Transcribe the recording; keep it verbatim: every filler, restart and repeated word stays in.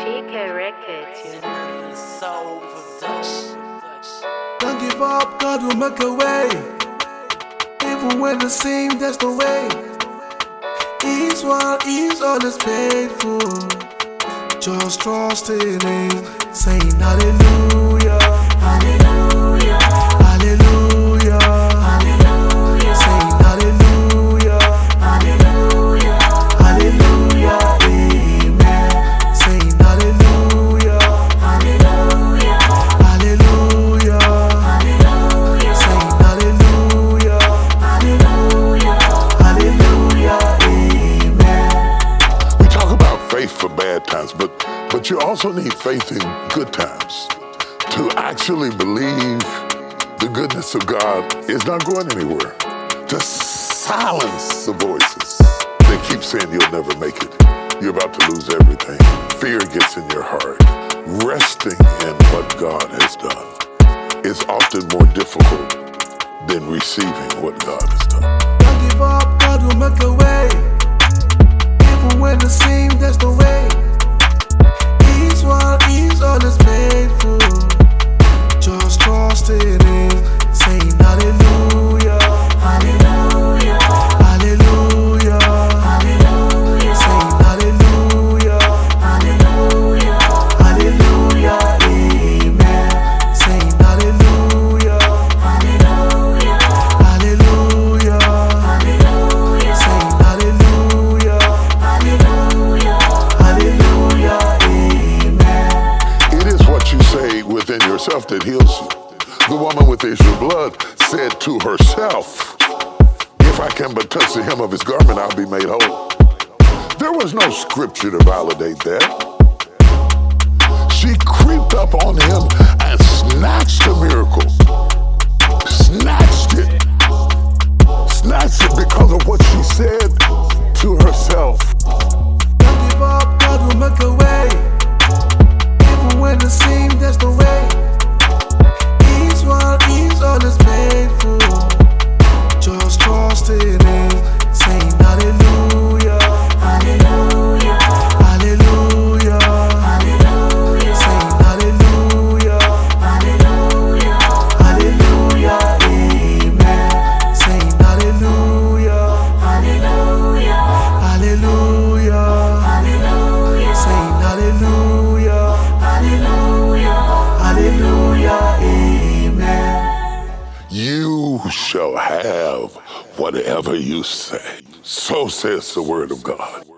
G K Records, you know. Soul production. Don't give up, God will make a way. Even when it seems there's no way. He's one, He's always faithful. Just trust in Him, saying hallelujah, hallelujah, hallelujah, hallelujah, saying hallelujah, hallelujah, hallelujah, amen, saying hallelujah, hallelujah, hallelujah, hallelujah, saying hallelujah, hallelujah, hallelujah, amen. We talk about faith for bad times, but but you also need faith in good times to actually believe the goodness of God is not going anywhere. To silence the voices that keep saying you'll never make it. You're about to lose everything. Fear gets in your heart. Resting in what God has done is often more difficult than receiving what God has done. Don't give up, God will make a way. Even when it seems there's no way. He's one, He's always faithful. Just trust in Him, saying hallelujah, hallelujah, hallelujah, hallelujah, saying hallelujah, hallelujah, hallelujah, amen, saying hallelujah, hallelujah, hallelujah, hallelujah, saying hallelujah, hallelujah, hallelujah, amen. It is what you say within yourself that heals you. The woman with the issue of blood said to herself, if I can but touch the hem of his garment, I'll be made whole. There was no scripture to validate that. She creeped up on him and snatched the miracle. Snatched it. Snatched it because of what she said to herself. Don't give up, God will make a way. Even when it seems there's no way. He's one, He's always faithful. Just trust in Him, saying hallelujah, hallelujah, hallelujah, hallelujah, saying hallelujah, hallelujah, hallelujah, amen, saying hallelujah, hallelujah, hallelujah, hallelujah, saying hallelujah, hallelujah, hallelujah, amen. You shall have whatever you say. So says the word of God.